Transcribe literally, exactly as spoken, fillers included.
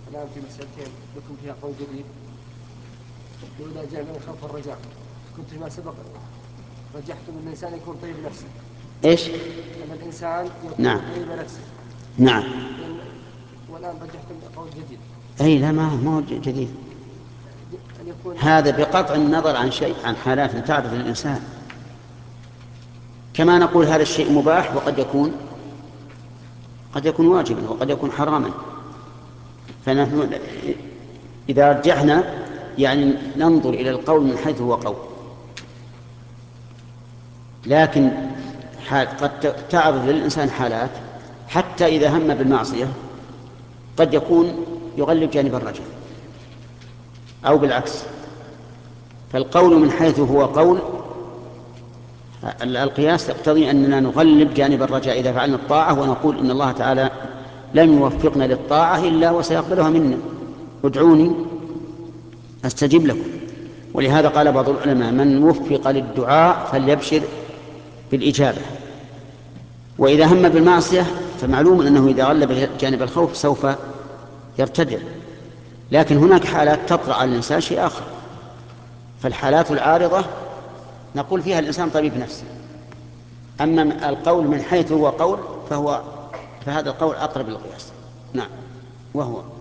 الآن في مسألتين لكم فيها قول جديد. الأولى جاء من الخوف والرجاء، كنت فيما سبق رجحتم أن الإنسان يكون طيب نفسه. إيش؟ أن الإنسان يكون نعم. طيب نفسه. نعم. والآن رجحتم قول جديد. أي لا، ما هو جديد هذا، بقطع النظر عن شيء، عن حالات تعرض للإنسان. كما نقول هذا الشيء مباح، وقد يكون قد يكون واجبا، وقد يكون حراما. فنحن إذا رجحنا يعني ننظر إلى القول من حيث هو قول، لكن قد تعرض للإنسان حالات حتى إذا هم بالمعصية قد يكون يغلب جانب الرجل أو بالعكس. فالقول من حيث هو قول، القياس يقتضي أننا نغلب جانب الرجاء إذا فعلنا الطاعة، ونقول إن الله تعالى لم يوفقنا للطاعة إلا وسيقبلها منا، ادعوني أستجب لكم. ولهذا قال بعض العلماء: من وفق للدعاء فليبشر بالإجابة. وإذا هم بالمعصية فمعلوم أنه إذا غلب جانب الخوف سوف يرتدع. لكن هناك حالات تطرأ على الإنسان شيء آخر، فالحالات العارضة نقول فيها الإنسان طبيب نفسه. أما القول من حيث هو قول فهو فهذا القول أقرب للقياس. نعم. وهو